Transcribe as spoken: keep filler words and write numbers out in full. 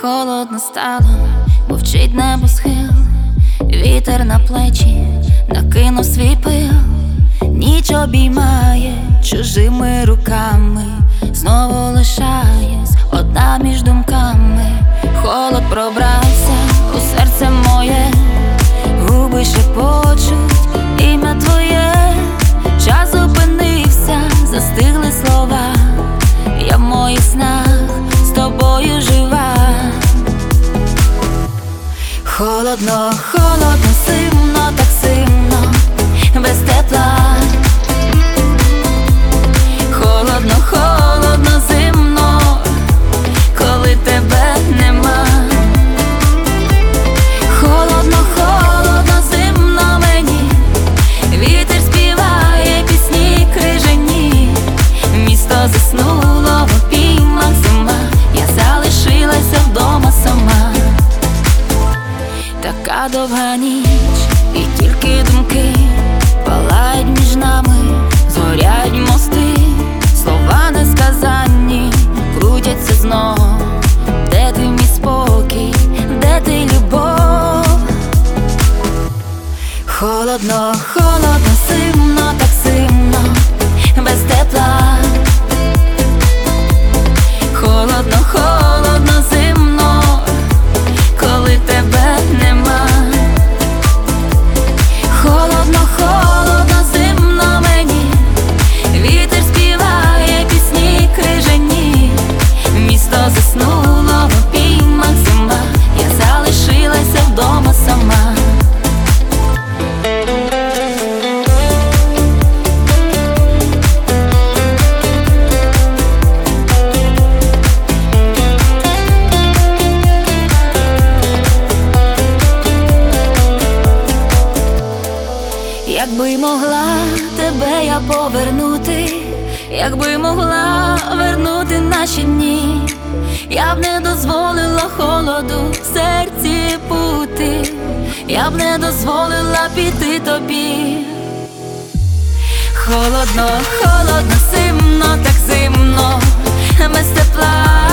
Холодно стало, мовчить небосхил, вітер на плечі накинув свій пил, ніч обіймає чужими руками, знову лишаюсь одна між думками. Холод пробрався у серце моє, губи шепочуть ім'я твоє. Час зупинився, застигли слова, я в моїх снах з тобою жива. Холодно, холодно, зимно, так зимно, без тепла. Холодно, холодно, зимно, коли тебе нема. Холодно, холодно, зимно мені, вітер співає пісні крижані. Місто заснуло в обіймах, зима, я залишилася вдома сама. Така довга ніч, і тільки думки палають між нами, згорять мости, слова несказанні крутяться знову. Де ти, мій спокій, де ти, любов? Холодно, холодно, зимно, так зимно, без тепла. Холодно, холодно, зимно, коли тебе нема. Холодно, холодно, зимно мені, вітер співає пісні крижані. Місто заснуло в обіймах, зима, я залишилася вдома сама. Якби могла тебе я повернути, якби могла вернути наші дні, я б не дозволила холоду в серці бути, я б не дозволила піти тобі. Холодно, холодно, зимно, так зимно, без тепла.